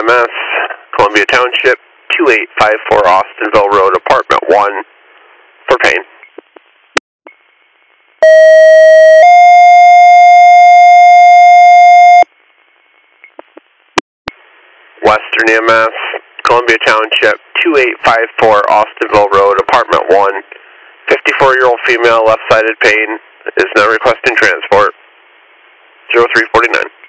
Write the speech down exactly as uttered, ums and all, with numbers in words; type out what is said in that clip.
M S, Columbia Township, two eight five four Austinville Road, apartment one, for pain. Western E M S, Columbia Township, two eight five four Austinville Road, apartment one, fifty-four-year-old female, left-sided pain, is now requesting transport, zero three four nine.